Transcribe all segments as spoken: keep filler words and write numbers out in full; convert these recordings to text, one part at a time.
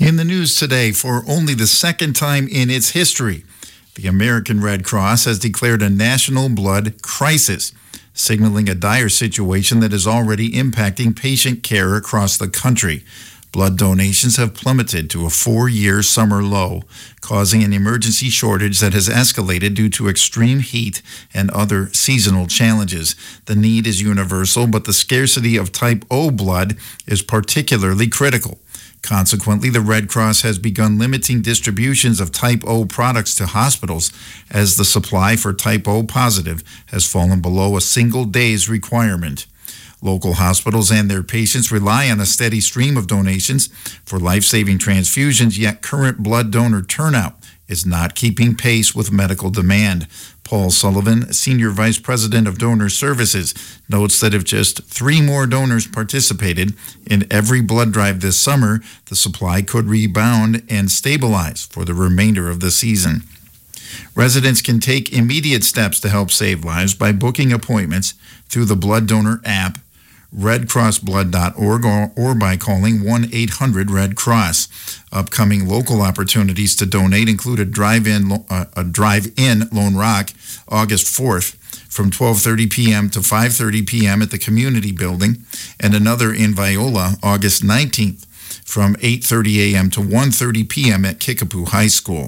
In the news today, for only the second time in its history, the American Red Cross has declared a national blood crisis, signaling a dire situation that is already impacting patient care across the country. Blood donations have plummeted to a four-year summer low, causing an emergency shortage that has escalated due to extreme heat and other seasonal challenges. The need is universal, but the scarcity of type O blood is particularly critical. Consequently, the Red Cross has begun limiting distributions of type O products to hospitals as the supply for type O positive has fallen below a single day's requirement. Local hospitals and their patients rely on a steady stream of donations for life-saving transfusions, yet current blood donor turnout is not keeping pace with medical demand. Paul Sullivan, Senior Vice President of Donor Services, notes that if just three more donors participated in every blood drive this summer, the supply could rebound and stabilize for the remainder of the season. Residents can take immediate steps to help save lives by booking appointments through the Blood Donor app, red cross blood dot org, or, or by calling one eight hundred red cross. Upcoming local opportunities to donate include a drive-in uh, a drive-in Lone Rock August fourth from twelve thirty p.m. to five thirty p.m. at the community building, and another in Viola August nineteenth from eight thirty a.m. to one thirty p.m. at Kickapoo High School.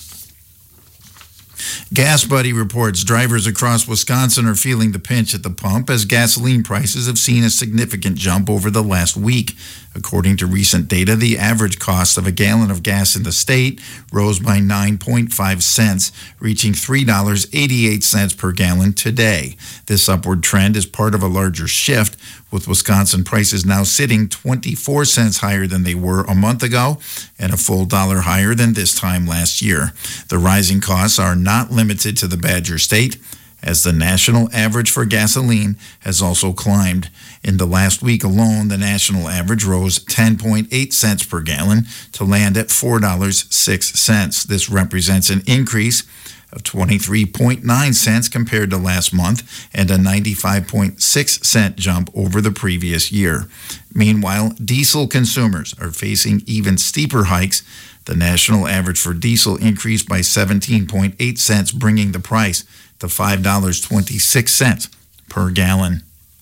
Gas Buddy reports drivers across Wisconsin are feeling the pinch at the pump as gasoline prices have seen a significant jump over the last week. According to recent data, the average cost of a gallon of gas in the state rose by nine point five cents, reaching three dollars and eighty-eight cents per gallon today. This upward trend is part of a larger shift, with Wisconsin prices now sitting twenty-four cents higher than they were a month ago and a full dollar higher than this time last year. The rising costs are not limited to the Badger State, as the national average for gasoline has also climbed. In the last week alone, the national average rose ten point eight cents per gallon to land at four dollars and six cents. This represents an increase of twenty-three point nine cents compared to last month and a ninety-five point six cent jump over the previous year. Meanwhile, diesel consumers are facing even steeper hikes. The national average for diesel increased by seventeen point eight cents, bringing the price to five dollars and twenty-six cents per gallon.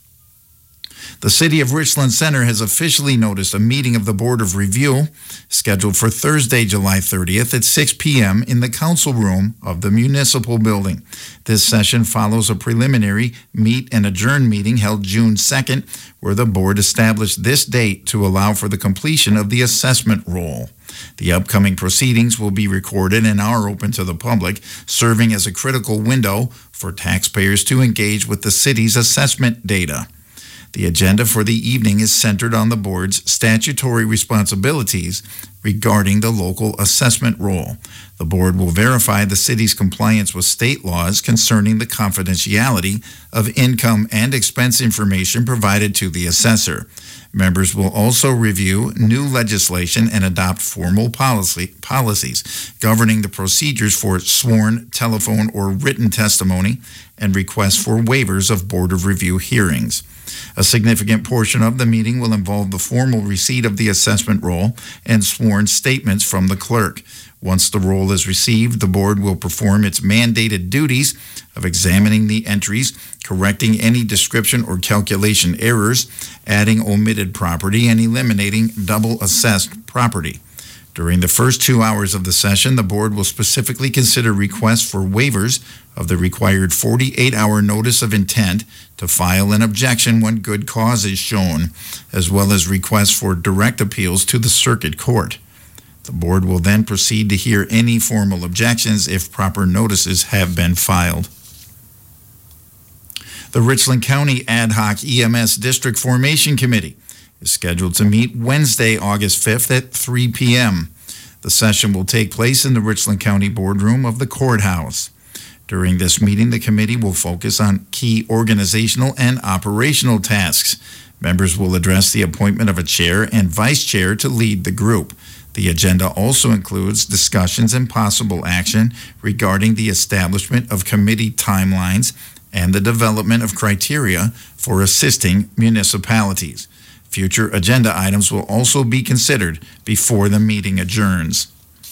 The City of Richland Center has officially noticed a meeting of the Board of Review scheduled for Thursday, July thirtieth at six p.m. in the council room of the municipal building. This session follows a preliminary meet and adjourn meeting held June second, where the board established this date to allow for the completion of the assessment roll. The upcoming proceedings will be recorded and are open to the public, serving as a critical window for taxpayers to engage with the city's assessment data. The agenda for the evening is centered on the board's statutory responsibilities regarding the local assessment roll. The board will verify the city's compliance with state laws concerning the confidentiality of income and expense information provided to the assessor. Members will also review new legislation and adopt formal policy, policies governing the procedures for sworn, telephone, or written testimony and requests for waivers of Board of Review hearings. A significant portion of the meeting will involve the formal receipt of the assessment roll and sworn statements from the clerk. Once the roll is received, the board will perform its mandated duties of examining the entries, correcting any description or calculation errors, adding omitted property, and eliminating double assessed property. During the first two hours of the session, the board will specifically consider requests for waivers of the required forty-eight hour notice of intent to file an objection when good cause is shown, as well as requests for direct appeals to the circuit court. The board will then proceed to hear any formal objections if proper notices have been filed. The Richland County Ad Hoc E M S District Formation Committee is scheduled to meet Wednesday, August fifth at three p.m. The session will take place in the Richland County Boardroom of the courthouse. During this meeting, the committee will focus on key organizational and operational tasks. Members will address the appointment of a chair and vice chair to lead the group. The agenda also includes discussions and possible action regarding the establishment of committee timelines and the development of criteria for assisting municipalities. Future agenda items will also be considered before the meeting adjourns.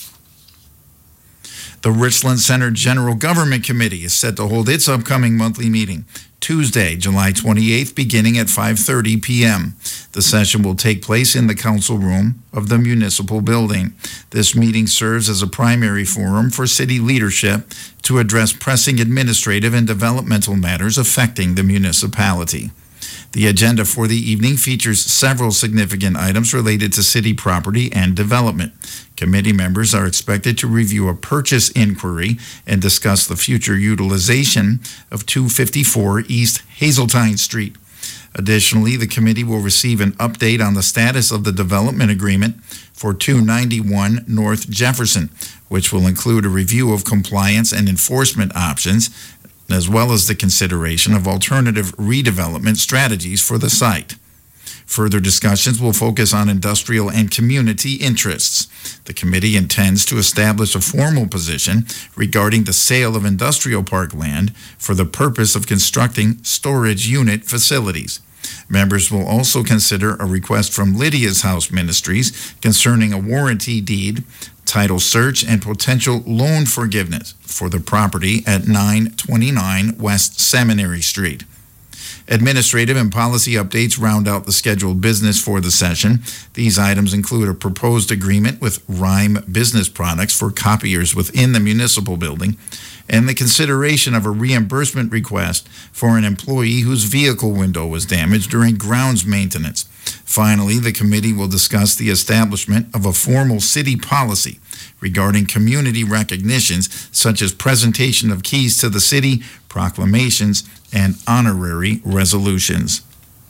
The Richland Center General Government Committee is set to hold its upcoming monthly meeting Tuesday, July twenty-eighth, beginning at five thirty p.m. The session will take place in the council room of the municipal building. This meeting serves as a primary forum for city leadership to address pressing administrative and developmental matters affecting the municipality. The agenda for the evening features several significant items related to city property and development. Committee members are expected to review a purchase inquiry and discuss the future utilization of two fifty-four East Hazeltine Street. Additionally, the committee will receive an update on the status of the development agreement for two ninety-one North Jefferson, which will include a review of compliance and enforcement options, as well as the consideration of alternative redevelopment strategies for the site. Further discussions will focus on industrial and community interests. The committee intends to establish a formal position regarding the sale of industrial park land for the purpose of constructing storage unit facilities. Members will also consider a request from Lydia's House Ministries concerning a warranty deed, title search, and potential loan forgiveness for the property at nine twenty-nine West Seminary Street. Administrative and policy updates round out the scheduled business for the session. These items include a proposed agreement with Rhyme Business Products for copiers within the municipal building, and the consideration of a reimbursement request for an employee whose vehicle window was damaged during grounds maintenance. Finally, the committee will discuss the establishment of a formal city policy regarding community recognitions, such as presentation of keys to the city, proclamations, and honorary resolutions.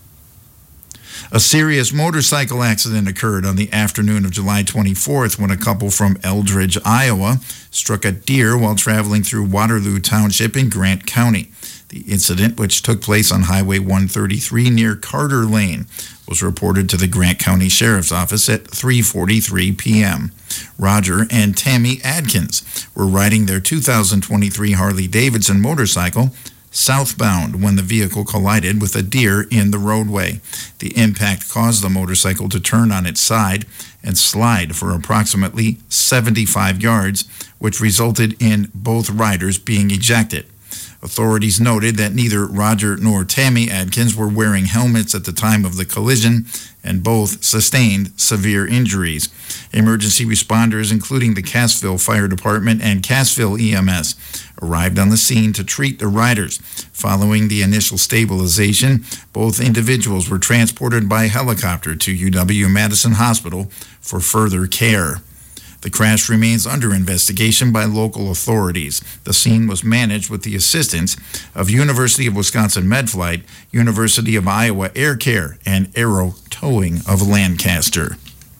A serious motorcycle accident occurred on the afternoon of July twenty-fourth when a couple from Eldridge, Iowa, struck a deer while traveling through Waterloo Township in Grant County. The incident, which took place on Highway one thirty-three near Carter Lane, was reported to the Grant County Sheriff's Office at three forty-three p.m. Roger and Tammy Adkins were riding their two thousand twenty-three Harley-Davidson motorcycle southbound when the vehicle collided with a deer in the roadway. The impact caused the motorcycle to turn on its side and slide for approximately seventy-five yards, which resulted in both riders being ejected. Authorities noted that neither Roger nor Tammy Adkins were wearing helmets at the time of the collision, and both sustained severe injuries. Emergency responders, including the Cassville Fire Department and Cassville E M S, arrived on the scene to treat the riders. Following the initial stabilization, both individuals were transported by helicopter to U W-Madison Hospital for further care. The crash remains under investigation by local authorities. The scene was managed with the assistance of University of Wisconsin MedFlight, University of Iowa Air Care, and Aero Towing of Lancaster.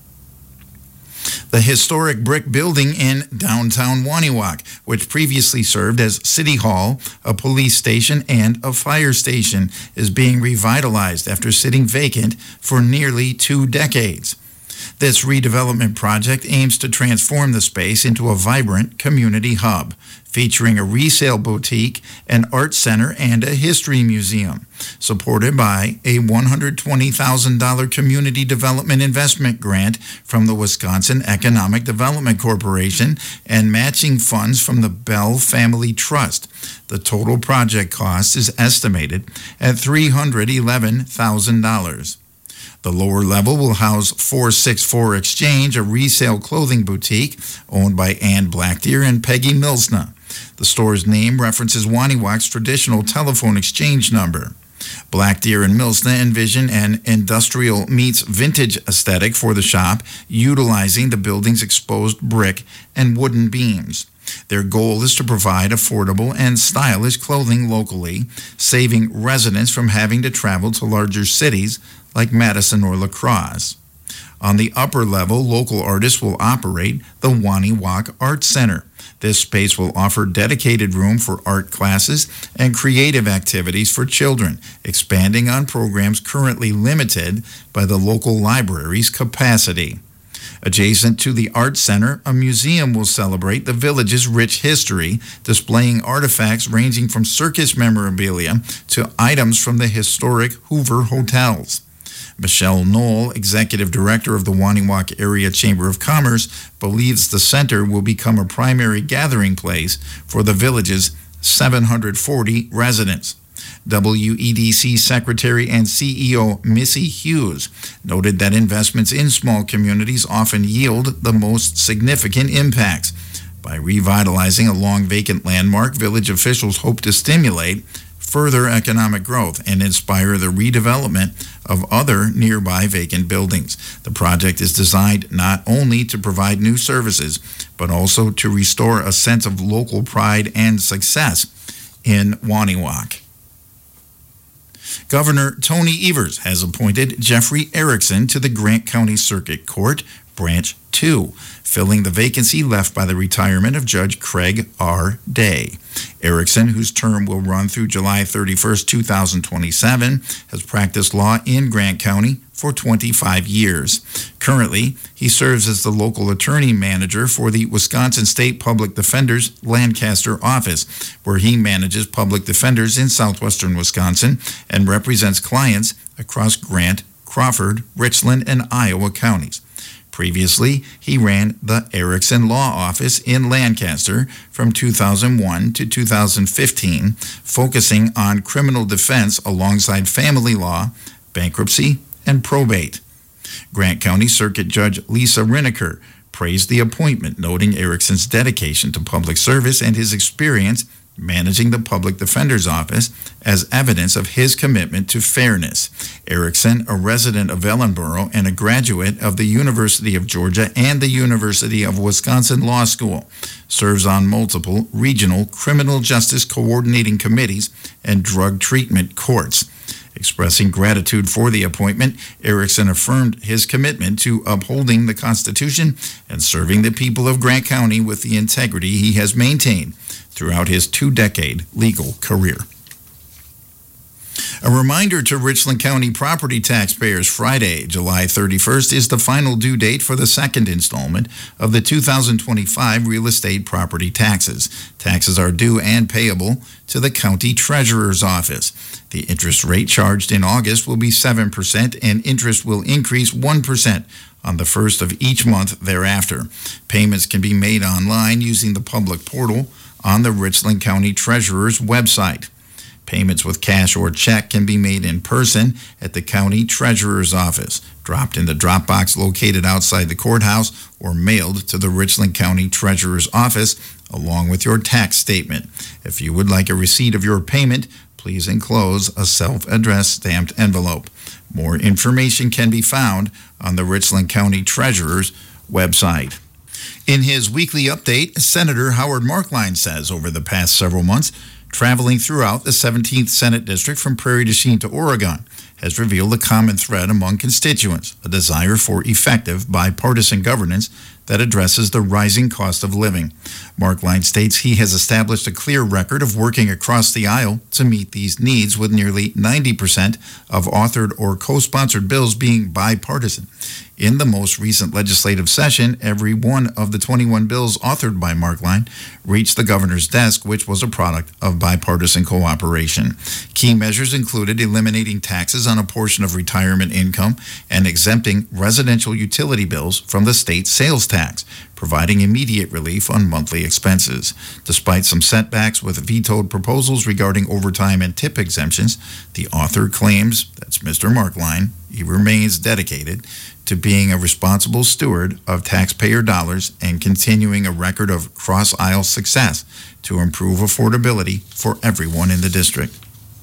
The historic brick building in downtown Waniwak, which previously served as City Hall, a police station, and a fire station, is being revitalized after sitting vacant for nearly two decades. This redevelopment project aims to transform the space into a vibrant community hub, featuring a resale boutique, an art center, and a history museum, supported by a one hundred twenty thousand dollars community development investment grant from the Wisconsin Economic Development Corporation and matching funds from the Bell Family Trust. The total project cost is estimated at three hundred eleven thousand dollars. The lower level will house four sixty-four Exchange, a resale clothing boutique owned by Ann Blackdeer and Peggy Milsna. The store's name references Waniwak's traditional telephone exchange number. Blackdeer and Milsna envision an industrial meets vintage aesthetic for the shop, utilizing the building's exposed brick and wooden beams. Their goal is to provide affordable and stylish clothing locally, saving residents from having to travel to larger cities like Madison or La Crosse. On the upper level, local artists will operate the Waniwak Art Center. This space will offer dedicated room for art classes and creative activities for children, expanding on programs currently limited by the local library's capacity. Adjacent to the Art Center, a museum will celebrate the village's rich history, displaying artifacts ranging from circus memorabilia to items from the historic Hoover hotels. Michelle Knoll, executive director of the Waniwak Area Chamber of Commerce, believes the center will become a primary gathering place for the village's seven hundred forty residents. W E D C Secretary and C E O Missy Hughes noted that investments in small communities often yield the most significant impacts. By revitalizing a long vacant landmark, village officials hope to stimulate further economic growth and inspire the redevelopment of other nearby vacant buildings. The project is designed not only to provide new services, but also to restore a sense of local pride and success in Waniwak. Governor Tony Evers has appointed Jeffrey Erickson to the Grant County Circuit Court, Branch two, filling the vacancy left by the retirement of Judge Craig R. Day. Erickson, whose term will run through July thirty-first, two thousand twenty-seven, has practiced law in Grant County for twenty-five years. Currently, he serves as the local attorney manager for the Wisconsin State Public Defender's Lancaster office, where he manages public defenders in southwestern Wisconsin and represents clients across Grant, Crawford, Richland, and Iowa counties. Previously, he ran the Erickson Law Office in Lancaster from two thousand one to two thousand fifteen, focusing on criminal defense alongside family law, bankruptcy, and probate. Grant County Circuit Judge Lisa Riniker praised the appointment, noting Erickson's dedication to public service and his experience managing the Public Defender's Office as evidence of his commitment to fairness. Erickson, a resident of Ellenboro and a graduate of the University of Georgia and the University of Wisconsin Law School, serves on multiple regional criminal justice coordinating committees and drug treatment courts. Expressing gratitude for the appointment, Erickson affirmed his commitment to upholding the Constitution and serving the people of Grant County with the integrity he has maintained throughout his two-decade legal career. A reminder to Richland County property taxpayers, Friday, July thirty-first, is the final due date for the second installment of the two thousand twenty-five real estate property taxes. Taxes are due and payable to the county treasurer's office. The interest rate charged in August will be seven percent, and interest will increase one percent on the first of each month thereafter. Payments can be made online using the public portal on the Richland County Treasurer's website. Payments with cash or check can be made in person at the County Treasurer's office, dropped in the drop box located outside the courthouse, or mailed to the Richland County Treasurer's office along with your tax statement. If you would like a receipt of your payment, please enclose a self-addressed stamped envelope. More information can be found on the Richland County Treasurer's website. In his weekly update, Senator Howard Marklein says over the past several months, traveling throughout the seventeenth Senate District from Prairie du Chien to Oregon has revealed a common thread among constituents, a desire for effective bipartisan governance that addresses the rising cost of living. Marklein states he has established a clear record of working across the aisle to meet these needs, with nearly ninety percent of authored or co-sponsored bills being bipartisan. In the most recent legislative session, every one of the twenty-one bills authored by Marklein reached the governor's desk, which was a product of bipartisan cooperation. Key measures included eliminating taxes on a portion of retirement income and exempting residential utility bills from the state sales tax, providing immediate relief on monthly expenses. Despite some setbacks with vetoed proposals regarding overtime and tip exemptions, the author claims, that's Mister Marklein, he remains dedicated to being a responsible steward of taxpayer dollars and continuing a record of cross-aisle success to improve affordability for everyone in the district.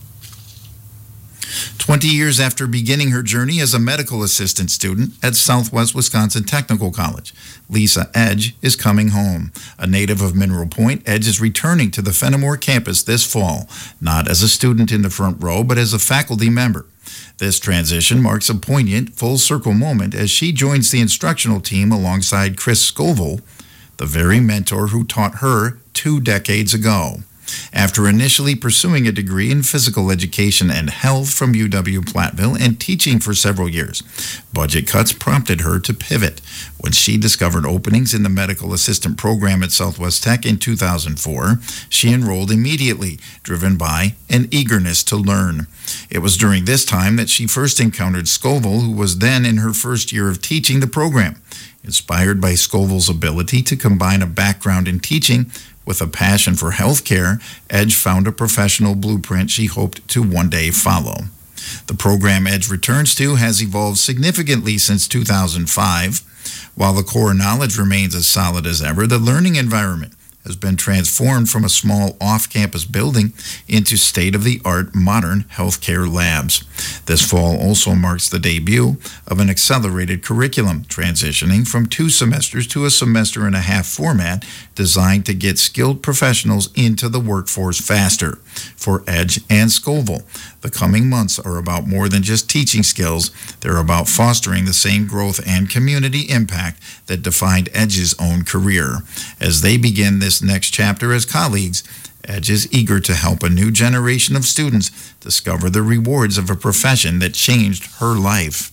Twenty years after beginning her journey as a medical assistant student at Southwest Wisconsin Technical College, Lisa Edge is coming home. A native of Mineral Point, Edge is returning to the Fenimore campus this fall, not as a student in the front row, but as a faculty member. This transition marks a poignant, full-circle moment as she joins the instructional team alongside Chris Scoville, the very mentor who taught her two decades ago. After initially pursuing a degree in physical education and health from U W-Platteville and teaching for several years, budget cuts prompted her to pivot. When she discovered openings in the medical assistant program at Southwest Tech in two thousand four, she enrolled immediately, driven by an eagerness to learn. It was during this time that she first encountered Scoville, who was then in her first year of teaching the program. Inspired by Scoville's ability to combine a background in teaching with a passion for healthcare, Edge found a professional blueprint she hoped to one day follow. The program Edge returns to has evolved significantly since two thousand five. While the core knowledge remains as solid as ever, the learning environment has been transformed from a small off-campus building into state-of-the-art modern healthcare labs. This fall also marks the debut of an accelerated curriculum, transitioning from two semesters to a semester and a half format designed to get skilled professionals into the workforce faster. For Edge and Scoville, the coming months are about more than just teaching skills. They're about fostering the same growth and community impact that defined Edge's own career. As they begin this next chapter as colleagues, Edge is eager to help a new generation of students discover the rewards of a profession that changed her life.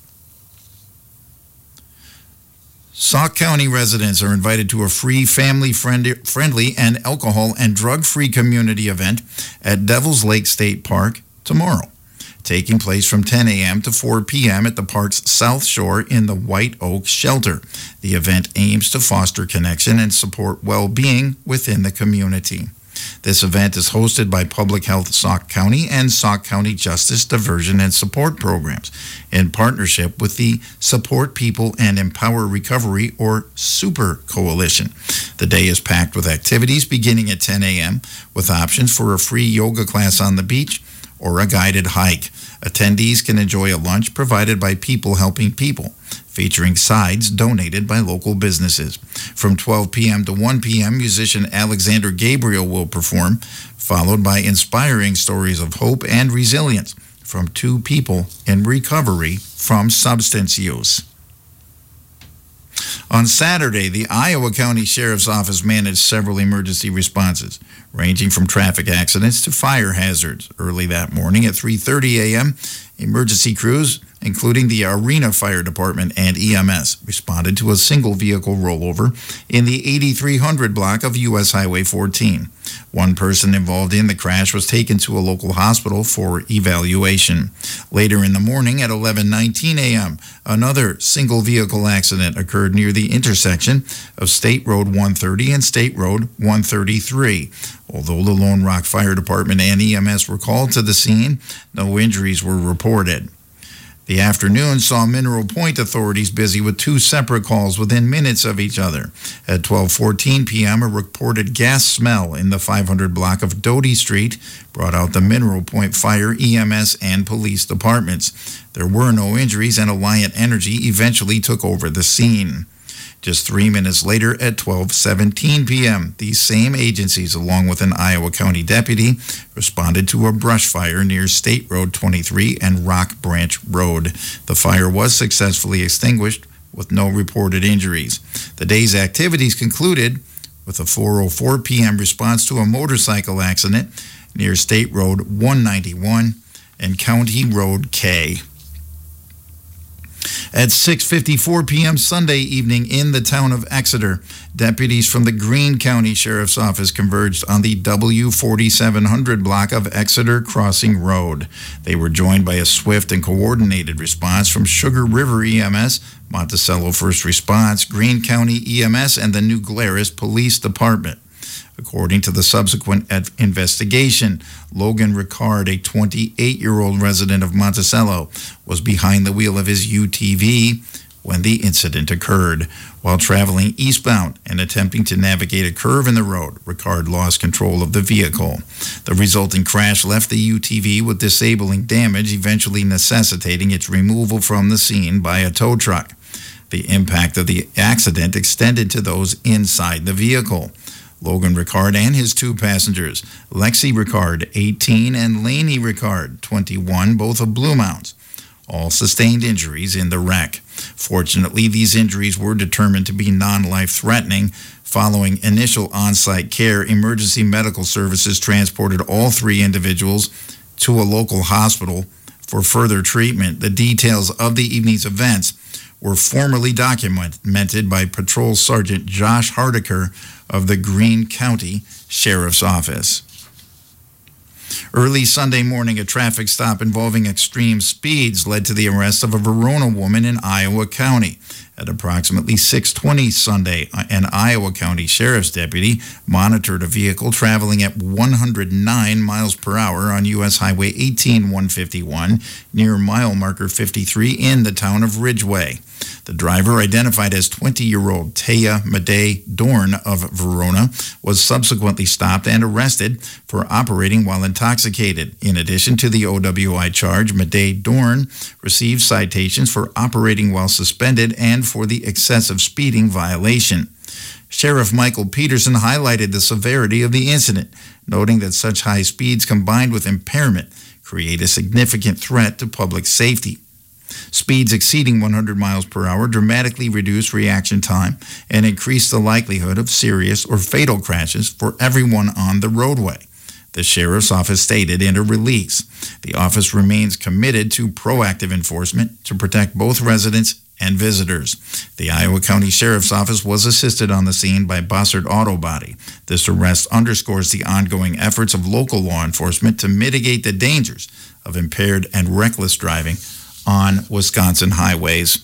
Sauk County residents are invited to a free, family-friendly, and alcohol and drug-free community event at Devil's Lake State Park tomorrow, taking place from ten a.m. to four p.m. at the park's South Shore in the White Oak Shelter. The event aims to foster connection and support well-being within the community. This event is hosted by Public Health Sauk County and Sauk County Justice Diversion and Support Programs in partnership with the Support People and Empower Recovery, or SUPER Coalition. The day is packed with activities beginning at ten a.m. with options for a free yoga class on the beach or a guided hike. Attendees can enjoy a lunch provided by People Helping People, featuring sides donated by local businesses. From twelve p.m. to one p.m., musician Alexander Gabriel will perform, followed by inspiring stories of hope and resilience from two people in recovery from substance use. On Saturday, the Iowa County Sheriff's Office managed several emergency responses, ranging from traffic accidents to fire hazards. Early that morning at three thirty a.m., emergency crews, including the Arena Fire Department and E M S, responded to a single vehicle rollover in the eighty-three hundred block of U S Highway fourteen. One person involved in the crash was taken to a local hospital for evaluation. Later in the morning at eleven nineteen a.m., another single vehicle accident occurred near the intersection of State Road one thirty and State Road one thirty-three. Although the Lone Rock Fire Department and E M S were called to the scene, no injuries were reported. The afternoon saw Mineral Point authorities busy with two separate calls within minutes of each other. At twelve fourteen p.m., a reported gas smell in the five hundred block of Doty Street brought out the Mineral Point Fire, E M S, and police departments. There were no injuries, and Alliant Energy eventually took over the scene. Just three minutes later, at twelve seventeen p.m., these same agencies, along with an Iowa County deputy, responded to a brush fire near State Road twenty-three and Rock Branch Road. The fire was successfully extinguished with no reported injuries. The day's activities concluded with a four oh four p.m. response to a motorcycle accident near State Road one ninety-one and County Road K. At six fifty-four p.m. Sunday evening in the town of Exeter, deputies from the Greene County Sheriff's Office converged on the W forty-seven hundred block of Exeter Crossing Road. They were joined by a swift and coordinated response from Sugar River E M S, Monticello First Response, Greene County E M S, and the New Glarus Police Department. According to the subsequent investigation, Logan Ricard, a twenty-eight-year-old resident of Monticello, was behind the wheel of his U T V when the incident occurred. While traveling eastbound and attempting to navigate a curve in the road, Ricard lost control of the vehicle. The resulting crash left the U T V with disabling damage, eventually necessitating its removal from the scene by a tow truck. The impact of the accident extended to those inside the vehicle. Logan Ricard and his two passengers, Lexi Ricard, eighteen, and Lainey Ricard, twenty-one, both of Blue Mounds, All sustained injuries in the wreck. Fortunately, these injuries were determined to be non-life-threatening. Following initial on-site care, emergency medical services transported all three individuals to a local hospital for further treatment. The details of the evening's events were formally documented by Patrol Sergeant Josh Hardiker of the Greene County Sheriff's Office. Early Sunday morning, a traffic stop involving extreme speeds led to the arrest of a Verona woman in Iowa County. At approximately six twenty Sunday, an Iowa County Sheriff's deputy monitored a vehicle traveling at one hundred nine miles per hour on U S Highway eighteen one fifty-one near mile marker fifty-three in the town of Ridgeway. The driver, identified as twenty-year-old Taya Madej Dorn of Verona, was subsequently stopped and arrested for operating while intoxicated. In addition to the O W I charge, Madej Dorn received citations for operating while suspended and for the excessive speeding violation. Sheriff Michael Peterson highlighted the severity of the incident, noting that such high speeds combined with impairment create a significant threat to public safety. Speeds exceeding one hundred miles per hour dramatically reduce reaction time and increase the likelihood of serious or fatal crashes for everyone on the roadway, the Sheriff's Office stated in a release. The office remains committed to proactive enforcement to protect both residents and visitors. The Iowa County Sheriff's Office was assisted on the scene by Bossert Auto Body. This arrest underscores the ongoing efforts of local law enforcement to mitigate the dangers of impaired and reckless driving on Wisconsin highways.